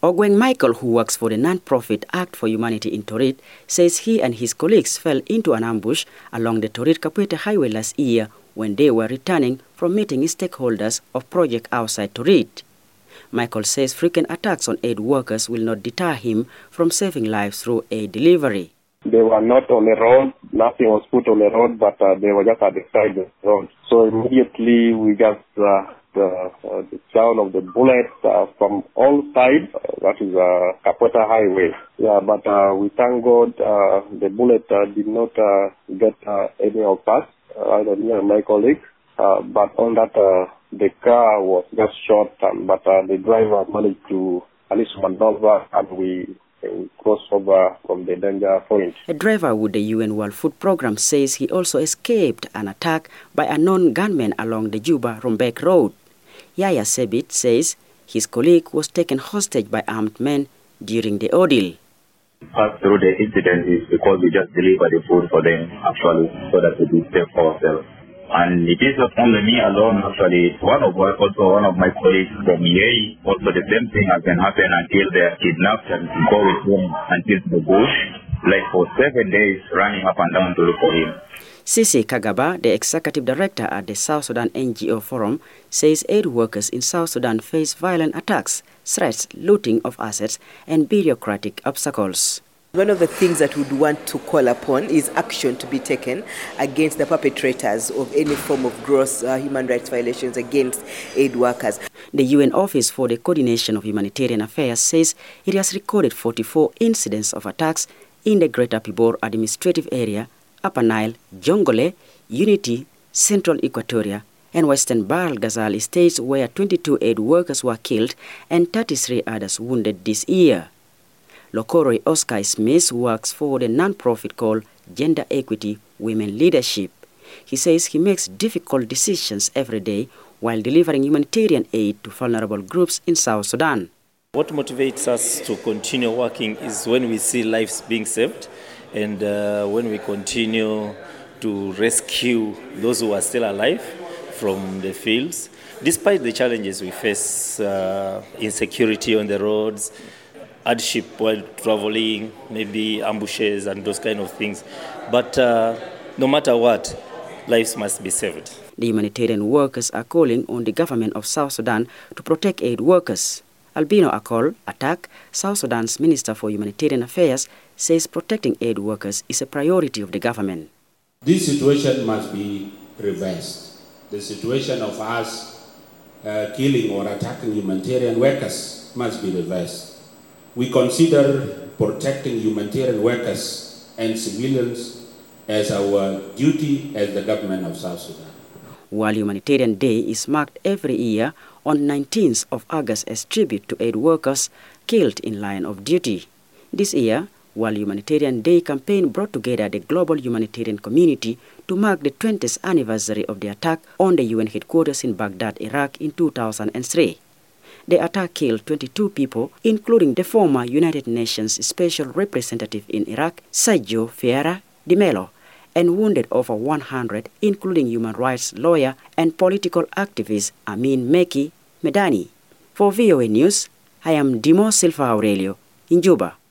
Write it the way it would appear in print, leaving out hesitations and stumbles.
Ogweng Michael, who works for the non-profit Act for Humanity in Torit, says he and his colleagues fell into an ambush along the Torit-Kapuete highway last year when they were returning from meeting stakeholders of project outside Torit. Michael says frequent attacks on aid workers will not deter him from saving lives through aid delivery. They were not on the road, nothing was put on the road, but they were just at the side of the road. So immediately we got the sound of the bullets from all sides, that is Kapuete Highway. Yeah, but we thank God the bullet did not get any of us, either me and my colleagues, but on that the car was just shot, but the driver managed to at least maneuver and we crossed over from the danger point. A driver with the UN World Food Programme says he also escaped an attack by a known gunman along the Juba-Rumbek Road. Yaya Sebit says his colleague was taken hostage by armed men during the ordeal. Passed through the incident is because we just deliver the food for them actually so that we be safe for ourselves. And it is not only me alone actually. One of my colleagues from EA, also the same thing has been happening until they are kidnapped and go with him until the bush, like for 7 days running up and down to look for him. Sisi Kagaba, the executive director at the South Sudan NGO Forum, says aid workers in South Sudan face violent attacks, threats, looting of assets, and bureaucratic obstacles. One of the things that we would want to call upon is action to be taken against the perpetrators of any form of gross human rights violations against aid workers. The UN Office for the Coordination of Humanitarian Affairs says it has recorded 44 incidents of attacks in the Greater Pibor Administrative Area, Upper Nile, Jongole, Unity, Central Equatoria, and Western Bahr el Ghazal states where 22 aid workers were killed and 33 others wounded this year. Lokoroy Oscar Smith works for the non-profit called Gender Equity Women Leadership. He says he makes difficult decisions every day while delivering humanitarian aid to vulnerable groups in South Sudan. What motivates us to continue working is when we see lives being saved and when we continue to rescue those who are still alive from the fields. Despite the challenges we face, insecurity on the roads, hardship while traveling, maybe ambushes and those kind of things. But no matter what, lives must be saved. The humanitarian workers are calling on the government of South Sudan to protect aid workers. Albino Akol, Attack, South Sudan's Minister for Humanitarian Affairs, says protecting aid workers is a priority of the government. This situation must be reversed. The situation of us killing or attacking humanitarian workers must be reversed. We consider protecting humanitarian workers and civilians as our duty as the government of South Sudan. While Humanitarian Day is marked every year on 19th of August as tribute to aid workers killed in line of duty. This year, World Humanitarian Day campaign brought together the global humanitarian community to mark the 20th anniversary of the attack on the UN headquarters in Baghdad, Iraq in 2003. The attack killed 22 people, including the former United Nations Special Representative in Iraq, Sergio Fiera de Mello, and wounded over 100, including human rights lawyer and political activist Amin Meki Medani. For VOA News, I am Dimo Silva Aurelio in Juba.